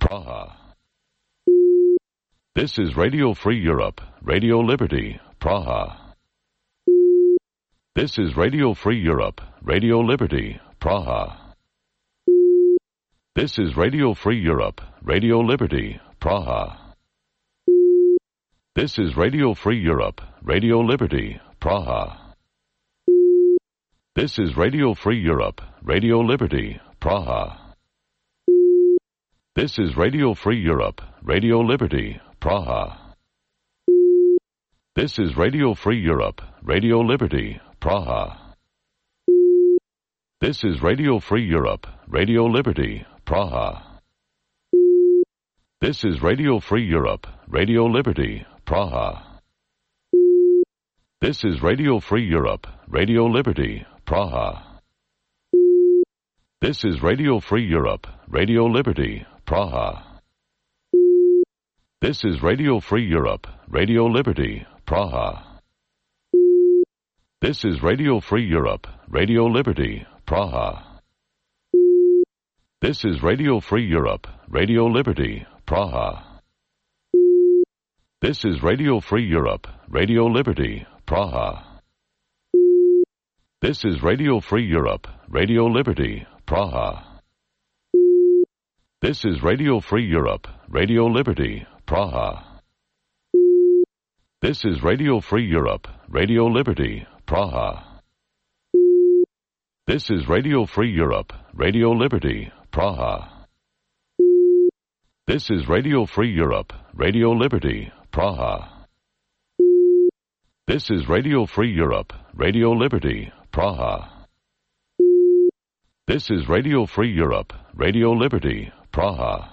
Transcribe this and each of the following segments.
Praha. This is Radio Free Europe, Radio Liberty, Praha. This is Radio Free Europe, Radio Liberty, Praha. This is Radio Free Europe, Radio Liberty, Praha. This is Radio Free Europe, Radio Liberty, Praha. This is Radio Free Europe, Radio Liberty, Praha. This is Radio Free Europe, Radio Liberty, Praha. This is Radio Free Europe, Radio Liberty, Praha. This is Radio Free Europe, Radio Liberty, Praha. This is Radio Free Europe, Radio Liberty, Praha. This is Radio Free Europe, Radio Liberty, Praha. This is Radio Free Europe, Radio Liberty, Praha. This is Radio Free Europe, Radio Liberty, Praha. This is Radio Free Europe, Radio Liberty, Praha. This is Radio Free Europe, Radio Liberty, Praha. This is Radio Free Europe, Radio Liberty, Praha. This is Radio Free Europe, Radio Liberty, Praha. This is Radio Free Europe, Radio Liberty, Praha. This is Radio Free Europe, Radio Liberty, Praha. This is Radio Free Europe, Radio Liberty, Praha. This is Radio Free Europe, Radio Liberty, Praha. This is Radio Free Europe, Radio Liberty, Praha. This is Radio Free Europe, Radio Liberty, Praha.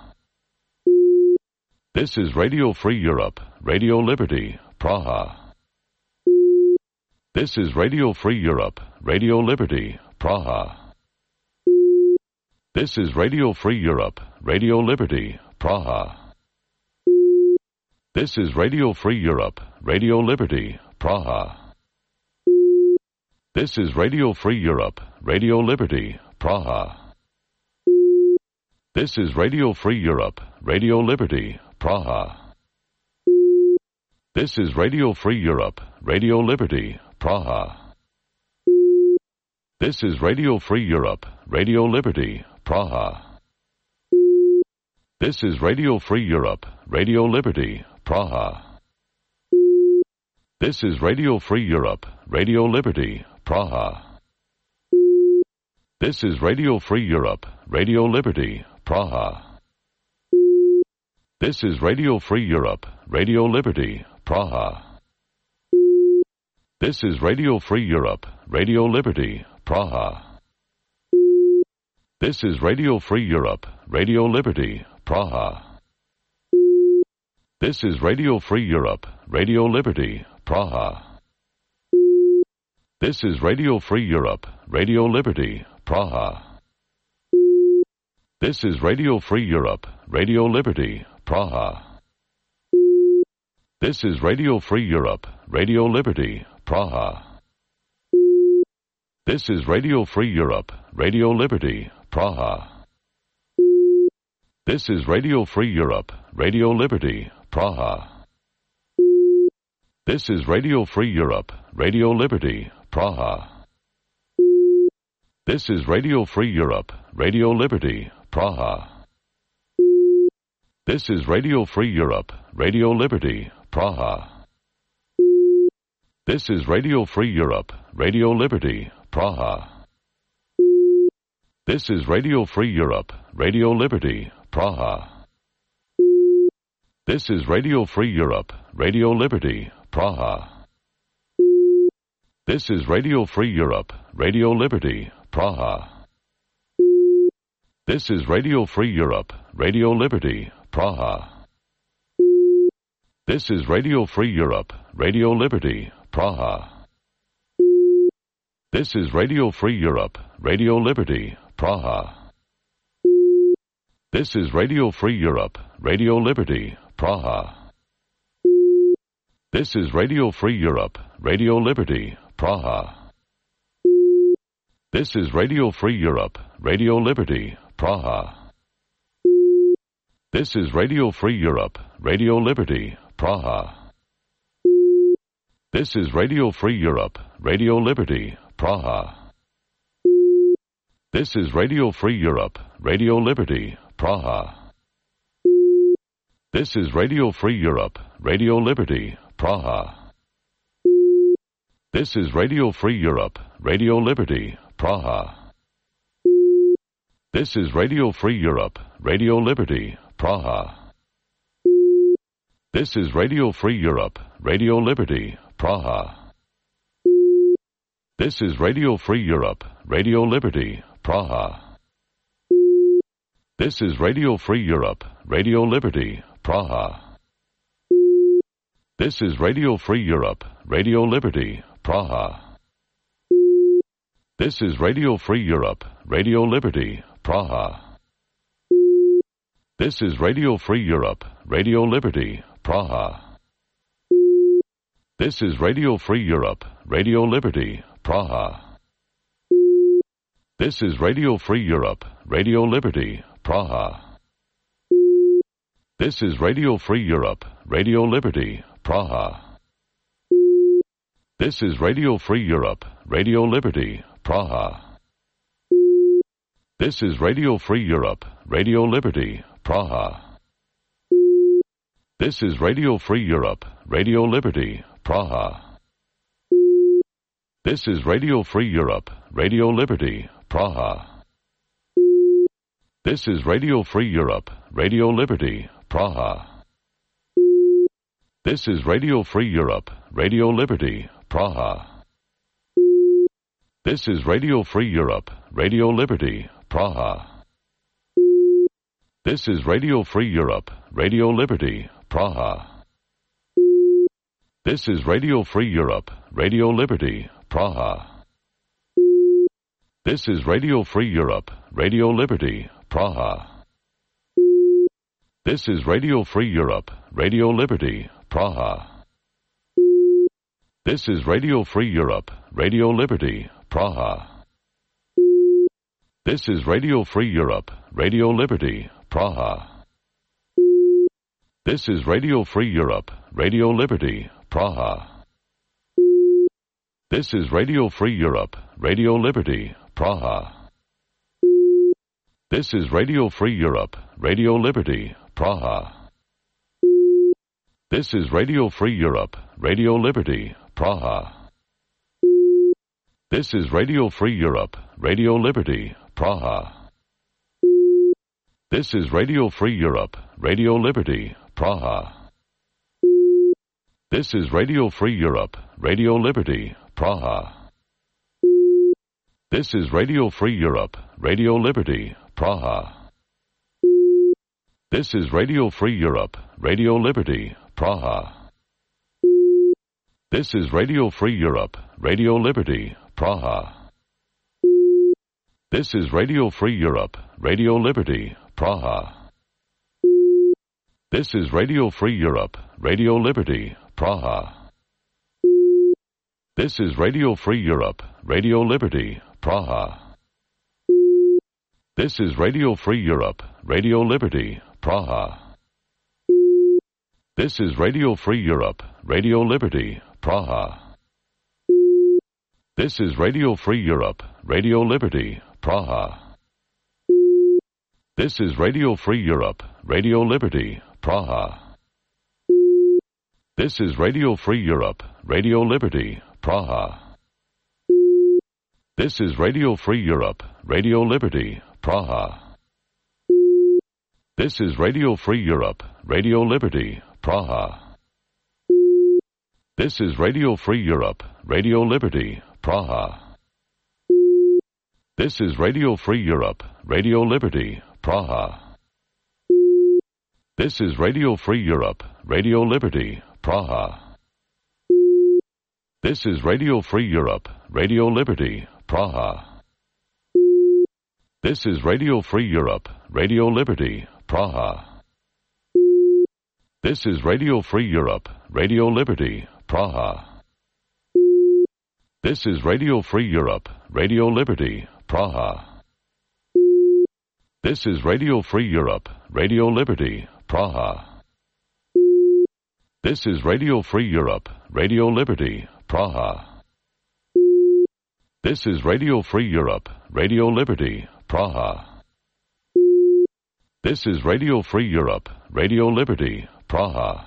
This is Radio Free Europe, Radio Liberty, Praha. This is Radio Free Europe, Radio Liberty, Praha. This is Radio Free Europe, Radio Liberty, Praha. This is Radio Free Europe, Radio Liberty, Praha. This is Radio Free Europe, Radio Liberty, Praha. This is Radio Free Europe, Radio Liberty, Praha. This is Radio Free Europe, Radio Liberty, Praha. This is Radio Free Europe, Radio Liberty, Praha. This is Radio Free Europe, Radio Liberty, Praha. This is Radio Free Europe, Radio Liberty, Praha. This is Radio Free Europe, Radio Liberty, Praha. This is Radio Free Europe, Radio Liberty, Praha. This is Radio Free Europe, Radio Liberty, Praha. This is Radio Free Europe, Radio Liberty, Praha. This is Radio Free Europe, Radio Liberty, Praha. This is Radio Free Europe, Radio Liberty, Praha. This is Radio Free Europe, Radio Liberty, Praha. This is Radio Free Europe, Radio Liberty, Praha. This is Radio Free Europe, Radio Liberty, Praha. This is Radio Free Europe, Radio Liberty, Praha. This is Radio Free Europe, Radio Liberty, Praha. This is Radio Free Europe, Radio Liberty, Praha. This is Radio Free Europe, Radio Liberty, Praha. This is Radio Free Europe, Radio Liberty, Praha. This is Radio Free Europe, Radio Liberty, Praha. This is Radio Free Europe, Radio Liberty, Praha. This is Radio Free Europe, Radio Liberty, Praha. This is Radio Free Europe, Radio Liberty, Praha. This is Radio Free Europe, Radio Liberty, Praha. This is Radio Free Europe, Radio Liberty, Praha. This is Radio Free Europe, Radio Liberty, Praha. This is Radio Free Europe, Radio Liberty, Praha. This is Radio Free Europe, Radio Liberty, Praha. This is Radio Free Europe, Radio Liberty, Praha. This is Radio Free Europe, Radio Liberty, Praha. This is Radio Free Europe, Radio Liberty, Praha. This is Radio Free Europe, Radio Liberty, Praha. This is Radio Free Europe, Radio Liberty, Praha. This is Radio Free Europe, Radio Liberty, Praha. This is Radio Free Europe, Radio Liberty, Praha. This is Radio Free Europe, Radio Liberty, Praha. This is Radio Free Europe, Radio Liberty, Praha. This is Radio Free Europe, Radio Liberty, Praha. This is Radio Free Europe, Radio Liberty, Praha. This is Radio Free Europe, Radio Liberty, Praha. This is Radio Free Europe, Radio Liberty, Praha. This is Radio Free Europe, Radio Liberty, Praha. This is Radio Free Europe, Radio Liberty, Praha. This is Radio Free Europe, Radio Liberty, Praha. This is Radio Free Europe, Radio Liberty, Praha. This is Radio Free Europe, Radio Liberty, Praha. This is Radio Free Europe, Radio Liberty, Praha. This is Radio Free Europe, Radio Liberty, Praha. This is Radio Free Europe, Radio Liberty, Praha. This is Radio Free Europe, Radio Liberty, Praha. This is Radio Free Europe, Radio Liberty, Praha. This is Radio Free Europe, Radio Liberty, Praha. This is Radio Free Europe, Radio Liberty, Praha. This is Radio Free Europe, Radio Liberty, Praha. This is Radio Free Europe, Radio Liberty, Praha. This is Radio Free Europe, Radio Liberty, Praha. This is Radio Free Europe, Radio Liberty, Praha. This is Radio Free Europe, Radio Liberty, Praha. This is Radio Free Europe, Radio Liberty, Praha. This is Radio Free Europe, Radio Liberty, Praha. This is Radio Free Europe, Radio Liberty, Praha. This is Radio Free Europe, Radio Liberty, Praha. This is Radio Free Europe, Radio Liberty, Praha. This is Radio Free Europe, Radio Liberty, Praha. This is Radio Free Europe, Radio Liberty, Praha. This is Radio Free Europe, Radio Liberty, Praha. This is Radio Free Europe, Radio Liberty, Praha. This is Radio Free Europe, Radio Liberty, Praha. This is Radio Free Europe, Radio Liberty, Praha. This is Radio Free Europe, Radio Liberty, Praha. This is Radio Free Europe, Radio Liberty, Praha. This is Radio Free Europe, Radio Liberty, Praha. This is Radio Free Europe, Radio Liberty, Praha. This is Radio Free Europe, Radio Liberty, Praha. This is Radio Free Europe, Radio Liberty, Praha. This is Radio Free Europe, Radio Liberty, Praha. This is Radio Free Europe, Radio Liberty, Praha. This is Radio Free Europe, Radio Liberty, Praha. This is Radio Free Europe, Radio Liberty, Praha. This is Radio Free Europe, Radio Liberty, Praha. This is Radio Free Europe, Radio Liberty, Praha. This is Radio Free Europe, Radio Liberty, Praha. This is Radio Free Europe, Radio Liberty, Praha. This is Radio Free Europe, Radio Liberty, Praha. This is Radio Free Europe, Radio Liberty, Praha. This is Radio Free Europe, Radio Liberty, Praha. This is Radio Free Europe, Radio Liberty, Praha.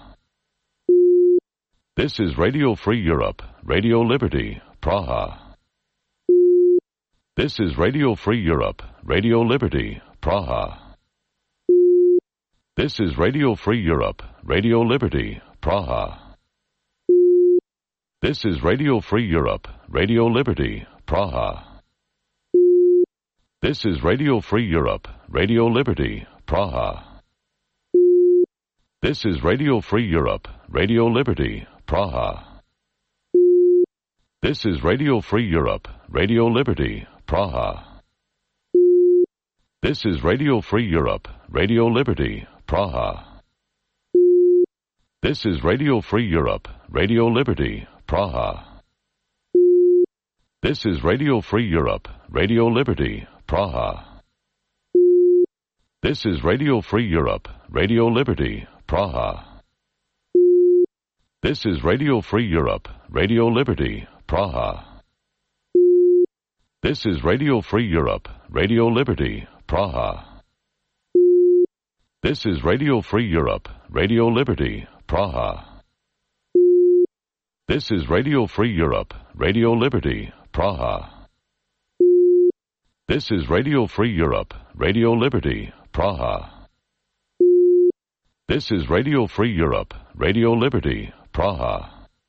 This is Radio Free Europe, Radio Liberty, Praha. This is Radio Free Europe, Radio Liberty, Praha. This is Radio Free Europe, Radio Liberty, Praha. This is Radio Free Europe, Radio Liberty, Praha. This is Radio Free Europe, Radio Liberty, Praha. This is Radio Free Europe, Radio Liberty, Praha. This is Radio Free Europe, Radio Liberty, Praha. This is Radio Free Europe, Radio Liberty, Praha. This is Radio Free Europe, Radio Liberty, Praha. This is Radio Free Europe, Radio Liberty, Praha. This is Radio Free Europe, Radio Liberty, Praha. This is Radio Free Europe, Radio Liberty, Praha. This is Radio Free Europe, Radio Liberty, Praha. This is Radio Free Europe, Radio Liberty, Praha. This is Radio Free Europe, Radio Liberty, Praha. This is Radio Free Europe, Radio Liberty, Praha. This is Radio Free Europe, Radio Liberty, Praha.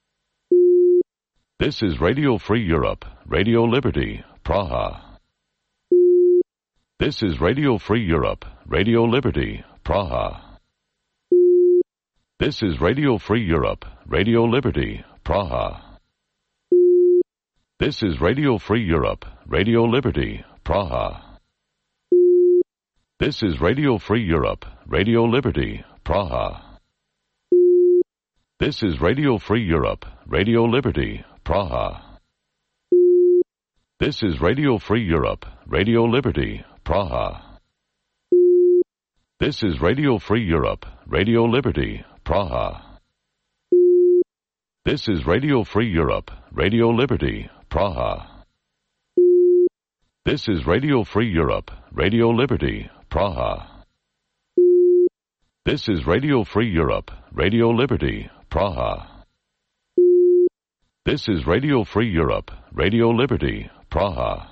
This is Radio Free Europe, Radio Liberty, Praha. This is Radio Free Europe, Radio Liberty, Praha. This is Radio Free Europe, Radio Liberty, Praha. This is Radio Free Europe, Radio Liberty, Praha. This is Radio Free Europe, Radio Liberty, Praha. This is Radio Free Europe, Radio Liberty, Praha. This is Radio Free Europe, Radio Liberty, Praha. This is Radio Free Europe, Radio Liberty, Praha. This is Radio Free Europe, Radio Liberty, Praha. This is Radio Free Europe, Radio Liberty, Praha. This is Radio Free Europe, Radio Liberty, Praha. This is Radio Free Europe, Radio Liberty, Praha.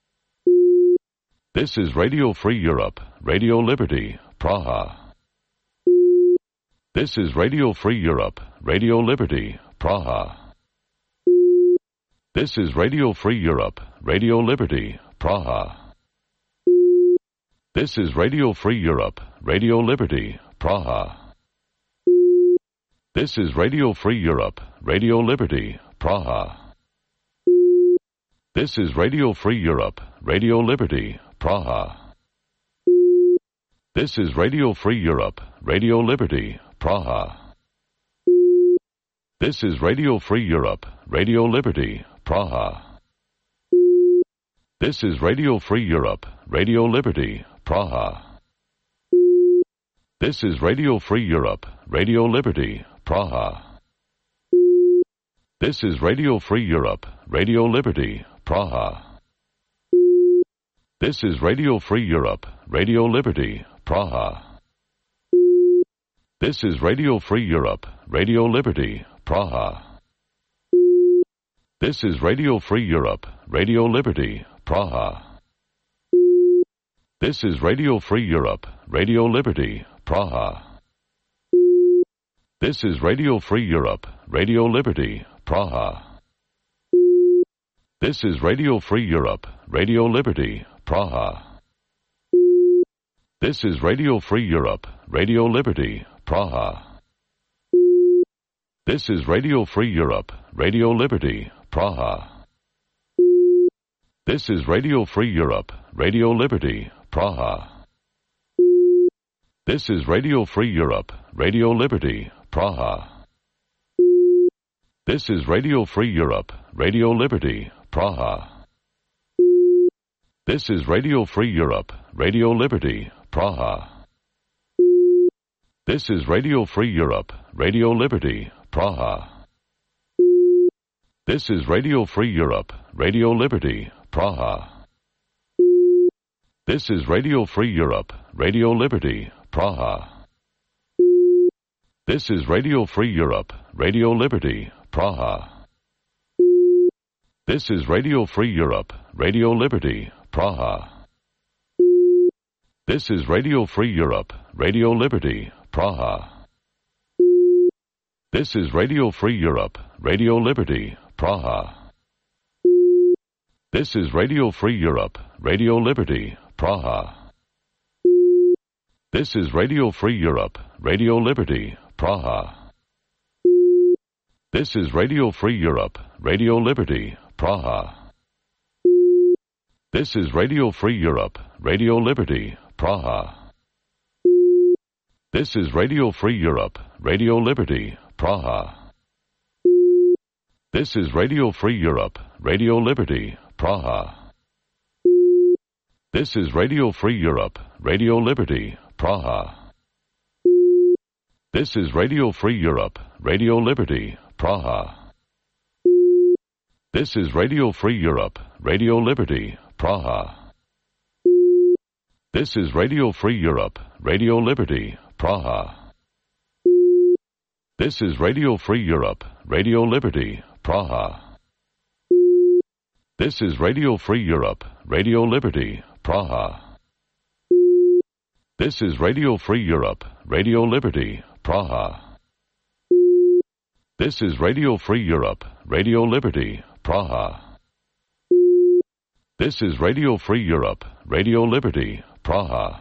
This is Radio Free Europe, Radio Liberty, Praha. This is Radio Free Europe, Radio Liberty, Praha. This is Radio Free Europe, Radio Liberty, Praha. This is Radio Free Europe, Radio Liberty, Praha. This is Radio Free Europe, Radio Liberty, Praha. This is Radio Free Europe, Radio Liberty, Praha. This is Radio Free Europe, Radio Liberty, Praha. This is Radio Free Europe, Radio Liberty, Praha. This is Radio Free Europe, Radio Liberty, Praha. This is Radio Free Europe, Radio Liberty, Praha. This is Radio Free Europe, Radio Liberty, Praha. This is Radio Free Europe, Radio Liberty, Praha. This is Radio Free Europe, Radio Liberty, Praha. This is Radio Free Europe, Radio Liberty, Praha. This is Radio Free Europe, Radio Liberty, Praha. This is Radio Free Europe, Radio Liberty, Praha. This is Radio Free Europe, Radio Liberty, Praha. This is Radio Free Europe, Radio Liberty, Praha. This is Radio Free Europe, Radio Liberty, Praha. This is Radio Free Europe, Radio Liberty, Praha. This is Radio Free Europe, Radio Liberty, Praha. This is Radio Free Europe, Radio Liberty, Praha. This is Radio Free Europe, Radio Liberty, Praha. This is Radio Free Europe, Radio Liberty, Praha. This is Radio Free Europe, Radio Liberty, Praha. This is Radio Free Europe, Radio Liberty, Praha. This is Radio Free Europe, Radio Liberty, Praha. This is Radio Free Europe, Radio Liberty, Praha. This is Radio Free Europe, Radio Liberty, Praha. This is Radio Free Europe, Radio Liberty, Praha. This is Radio Free Europe, Radio Liberty, Praha. This is Radio Free Europe, Radio Liberty, Praha. This is Radio Free Europe, Radio Liberty, Praha. This is Radio Free Europe, Radio Liberty, Praha. This is Radio Free Europe, Radio Liberty, Praha. This is Radio Free Europe, Radio Liberty, Praha. This is Radio Free Europe, Radio Liberty, Praha. This is Radio Free Europe, Radio Liberty, Praha. This is Radio Free Europe, Radio Liberty, Praha. This is Radio Free Europe, Radio Liberty, Praha. This is Radio Free Europe, Radio Liberty, Praha. This is Radio Free Europe, Radio Liberty, Praha. This is Radio Free Europe, Radio Liberty, Praha. This is Radio Free Europe, Radio Liberty, Praha. This is Radio Free Europe, Radio Liberty, Praha.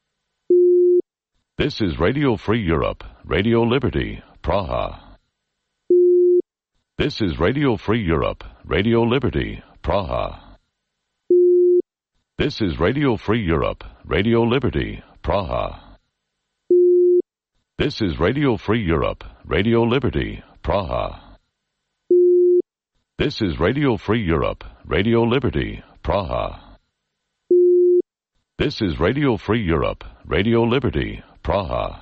This is Radio Free Europe, Radio Liberty, Praha. This is Radio Free Europe, Radio Liberty, Praha. This is Radio Free Europe, Radio Liberty, Praha. This is Radio Free Europe, Radio Liberty, Praha. This is Radio Free Europe, Radio Liberty, Praha. This is Radio Free Europe, Radio Liberty, Praha.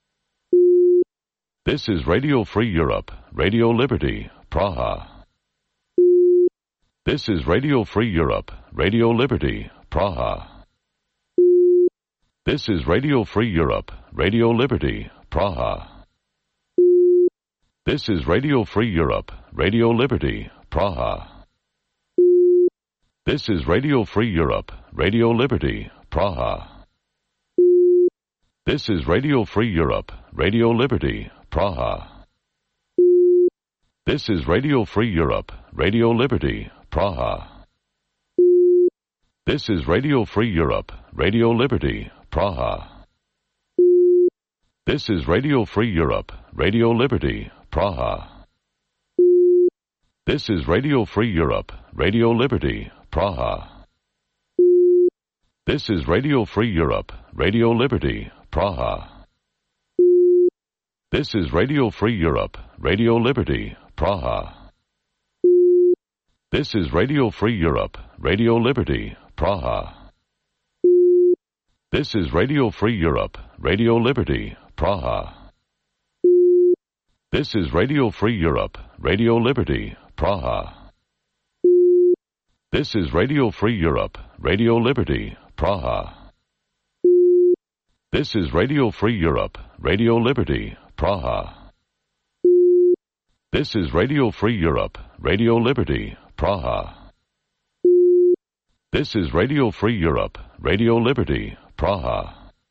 This is Radio Free Europe, Radio Liberty, Praha. This is Radio Free Europe, Radio Liberty, Praha. This is Radio Free Europe, Radio Liberty, Praha. This is Radio Free Europe, Radio Liberty, Praha. This is Radio Free Europe, Radio Liberty, Praha. This is Radio Free Europe, Radio Liberty, Praha. This is Radio Free Europe, Radio Liberty, Praha. This is Radio Free Europe, Radio Liberty, Praha. This is Radio Free Europe, Radio Liberty, Praha. This is Radio Free Europe, Radio Liberty, Praha. This is Radio Free Europe, Radio Liberty, Praha. This is Radio Free Europe, Radio Liberty, Praha. This is Radio Free Europe, Radio Liberty, Praha. This is Radio Free Europe, Radio Liberty, Praha. This is Radio Free Europe, Radio Liberty, Praha. This is Radio Free Europe, Radio Liberty, Praha. This is Radio Free Europe, Radio Liberty, Praha. This is Radio Free Europe, Radio Liberty, Praha. This is Radio Free Europe, Radio Liberty, Praha.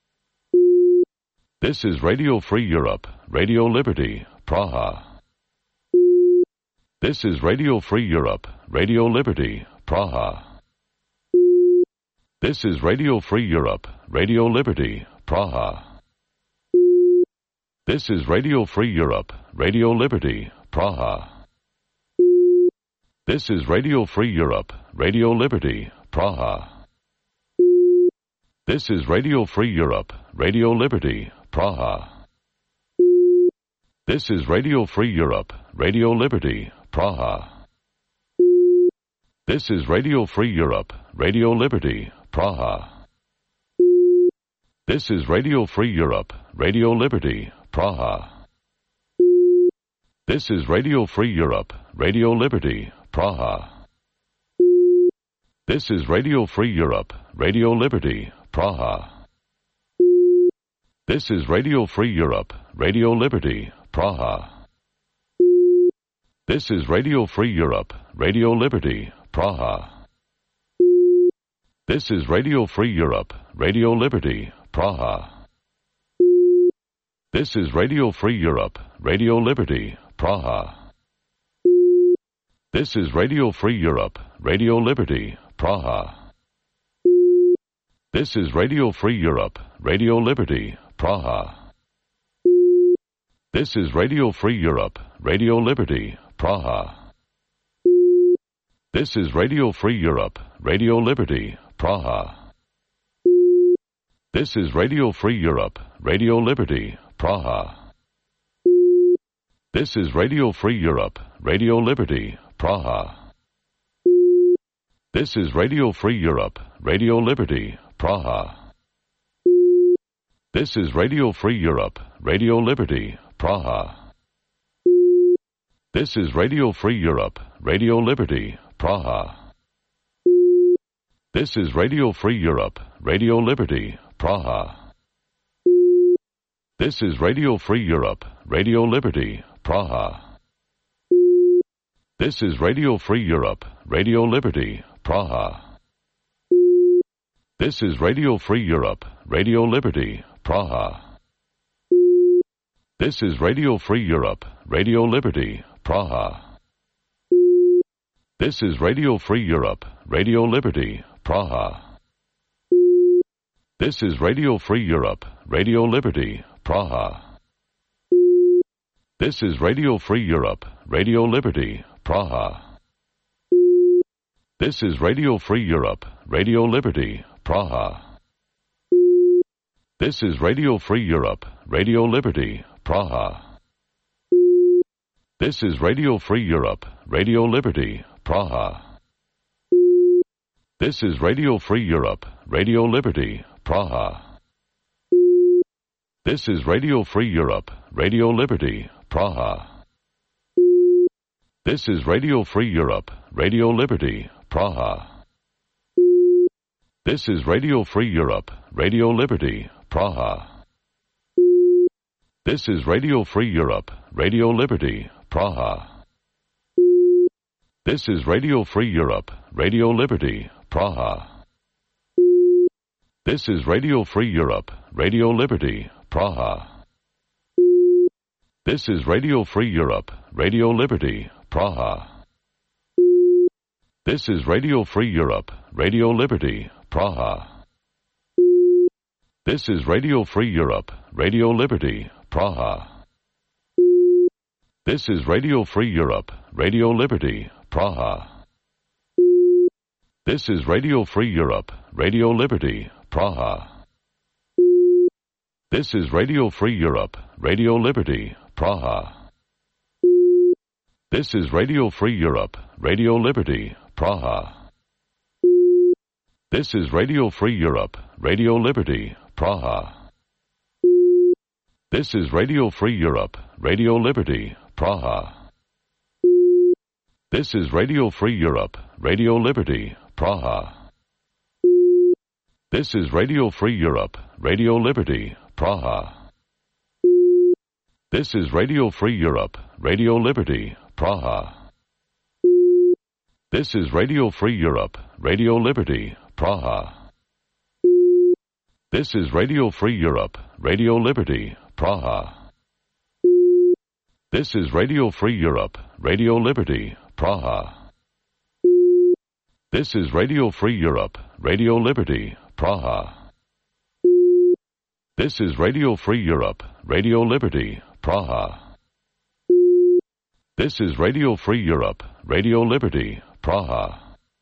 This is Radio Free Europe, Radio Liberty, Praha. This is Radio Free Europe, Radio Liberty, Praha. This is Radio Free Europe, Radio Liberty, Praha. This is Radio Free Europe, Radio Liberty, Praha. This is Radio Free Europe, Radio Liberty, Praha. This is Radio Free Europe, Radio Liberty, Praha. This is Radio Free Europe, Radio Liberty, Praha. This is Radio Free Europe, Radio Liberty, Praha. This is Radio Free Europe, Radio Liberty, Praha. This is Radio Free Europe, Radio Liberty, Praha. This is Radio Free Europe, Radio Liberty, Praha. This is Radio Free Europe, Radio Liberty, Praha. This is Radio Free Europe, Radio Liberty, Praha. This is Radio Free Europe, Radio Liberty, Praha. This is Radio Free Europe, Radio Liberty, Praha. This is Radio Free Europe, Radio Liberty, Praha. This is Radio Free Europe, Radio Liberty, Praha. This is Radio Free Europe, Radio Liberty, Praha. This is Radio Free Europe, Radio Liberty, Praha. This is Radio Free Europe, Radio Liberty, Praha. This is Radio Free Europe, Radio Liberty, Praha. This is Radio Free Europe, Radio Liberty, Praha. This is Radio Free Europe, Radio Liberty, Praha. This is Radio Free Europe, Radio Liberty, Praha. This is Radio Free Europe, Radio Liberty, Praha. This is Radio Free Europe, Radio Liberty, Praha. This is Radio Free Europe, Radio Liberty, Praha. This is Radio Free Europe, Radio Liberty, Praha. This is Radio Free Europe, Radio Liberty, Praha. This is Radio Free Europe, Radio Liberty, Praha. This is Radio Free Europe, Radio Liberty, Praha. This is Radio Free Europe, Radio Liberty, Praha. This is Radio Free Europe, Radio Liberty, Praha. This is Radio Free Europe, Radio Liberty, Praha. This is Radio Free Europe, Radio Liberty, Praha. This is Radio Free Europe, Radio Liberty, Praha. This is Radio Free Europe, Radio Liberty, Praha. This is Radio Free Europe, Radio Liberty, Praha. This is Radio Free Europe, Radio Liberty, Praha. This is Radio Free Europe, Radio Liberty, Praha. This is Radio Free Europe, Radio Liberty, Praha. This is Radio Free Europe, Radio Liberty, Praha. This is Radio Free Europe, Radio Liberty, Praha. This is Radio Free Europe, Radio Liberty, Praha. This is Radio Free Europe, Radio Liberty, Praha. This is Radio Free Europe, Radio Liberty, Praha. This is Radio Free Europe, Radio Liberty, Praha. This is Radio Free Europe, Radio Liberty, Praha. This is Radio Free Europe, Radio Liberty, Praha. This is Radio Free Europe, Radio Liberty, Praha. This is Radio Free Europe, Radio Liberty, Praha. This is Radio Free Europe, Radio Liberty, Praha. This is Radio Free Europe, Radio Liberty, Praha. This is Radio Free Europe, Radio Liberty, Praha. This is Radio Free Europe, Radio Liberty, Praha. This is Radio Free Europe, Radio Liberty, Praha. This is Radio Free Europe, Radio Liberty, Praha. This is Radio Free Europe, Radio Liberty, Praha. This is Radio Free Europe, Radio Liberty, Praha. This is Radio Free Europe, Radio Liberty, Praha.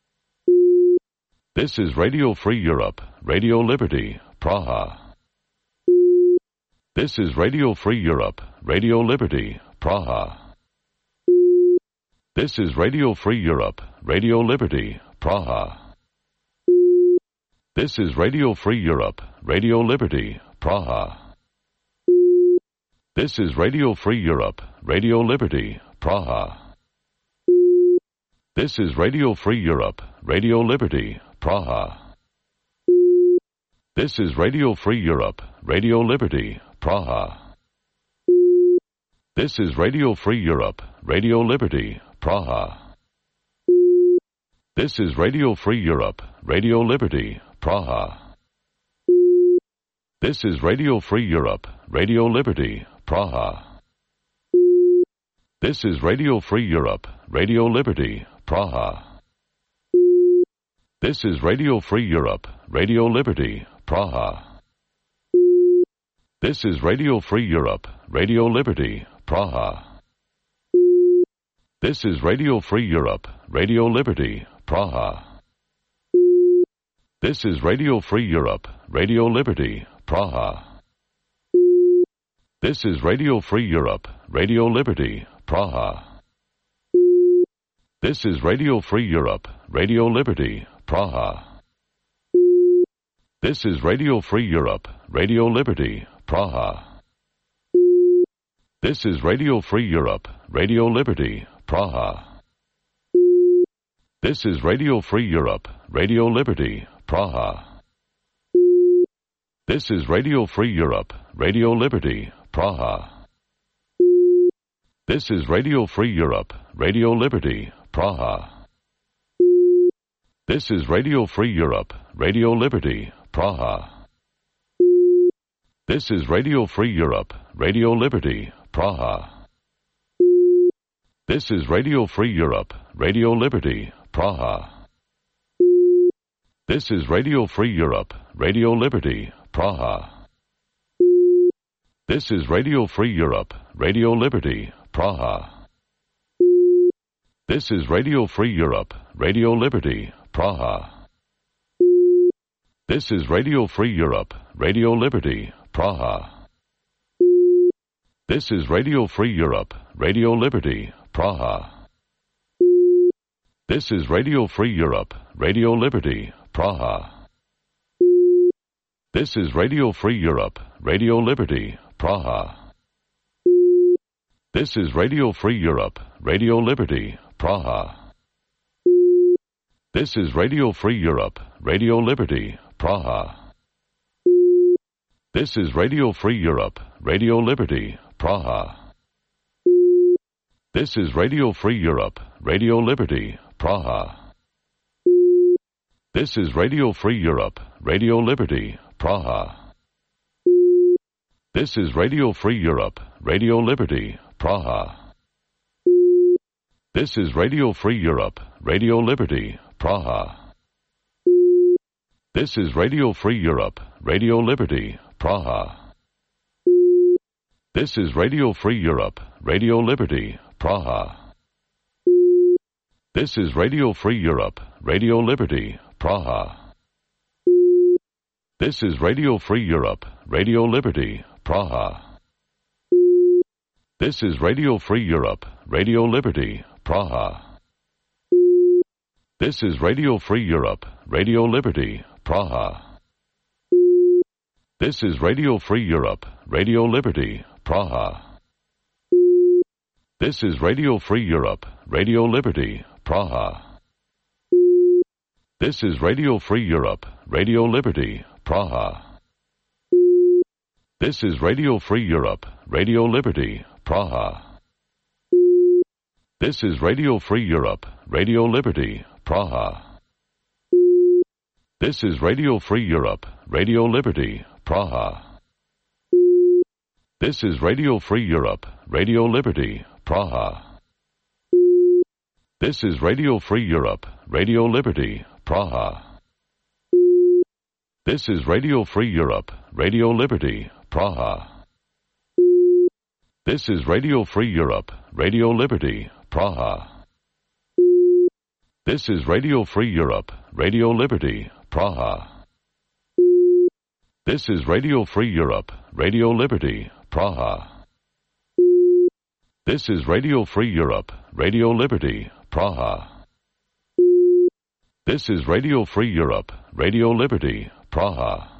This is Radio Free Europe, Radio Liberty, Praha. This is Radio Free Europe, Radio Liberty, Praha. This is Radio Free Europe, Radio Liberty, Praha. This is Radio Free Europe, Radio Liberty, Praha. This is Radio Free Europe, Radio Liberty, Praha. This is Radio Free Europe, Radio Liberty, Praha. This is Radio Free Europe, Radio Liberty, Praha. This is Radio Free Europe, Radio Liberty, Praha. This is Radio Free Europe, Radio Liberty, Praha. This is Radio Free Europe, Radio Liberty, Praha. This is Radio Free Europe, Radio Liberty, Praha. This is Radio Free Europe, Radio Liberty, Praha. This is Radio Free Europe, Radio Liberty, Praha. This is Radio Free Europe, Radio Liberty, Praha. This is Radio Free Europe, Radio Liberty, Praha. This is Radio Free Europe, Radio Liberty, Praha. This is Radio Free Europe, Radio Liberty, Praha. This is Radio Free Europe, Radio Liberty, Praha. This is Radio Free Europe, Radio Liberty, Praha. This is Radio Free Europe, Radio Liberty, Praha. This is Radio Free Europe, Radio Liberty, Praha. This is Radio Free Europe, Radio Liberty, Praha. This is Radio Free Europe, Radio Liberty, Praha. This is Radio Free Europe, Radio Liberty, Praha. This is Radio Free Europe, Radio Liberty, Praha. This is Radio Free Europe, Radio Liberty, Praha. This is Radio Free Europe, Radio Liberty, Praha. This is Radio Free Europe, Radio Liberty, Praha. This is Radio Free Europe, Radio Liberty, Praha. This is Radio Free Europe, Radio Liberty, Praha. This is Radio Free Europe, Radio Liberty, Praha. This is Radio Free Europe, Radio Liberty, Praha. This is Radio Free Europe, Radio Liberty, Praha. This is Radio Free Europe, Radio Liberty, Praha. This is Radio Free Europe, Radio Liberty, Praha. This is Radio Free Europe, Radio Liberty, Praha. This is Radio Free Europe, Radio Liberty, Praha. This is Radio Free Europe, Radio Liberty, Praha. This is Radio Free Europe, Radio Liberty, Praha. This is Radio Free Europe, Radio Liberty, Praha. This is Radio Free Europe, Radio Liberty, Praha. This is Radio Free Europe, Radio Liberty, Praha. This is Radio Free Europe, Radio Liberty, Praha. This is Radio Free Europe, Radio Liberty, Praha. This is Radio Free Europe, Radio Liberty, Praha. This is Radio Free Europe, Radio Liberty, Praha. This is Radio Free Europe, Radio Liberty, Praha. This is Radio Free Europe, Radio Liberty, Praha. This is Radio Free Europe, Radio Liberty, Praha. This is Radio Free Europe, Radio Liberty, Praha. This is Radio Free Europe, Radio Liberty, Praha. This is Radio Free Europe, Radio Liberty, Praha. This is Radio Free Europe, Radio Liberty, Praha. This is Radio Free Europe, Radio Liberty, Praha. This is Radio Free Europe, Radio Liberty, Praha. This is Radio Free Europe, Radio Liberty, Praha. This is Radio Free Europe, Radio Liberty, Praha. This is Radio Free Europe, Radio Liberty, Praha. This is Radio Free Europe, Radio Liberty, Praha.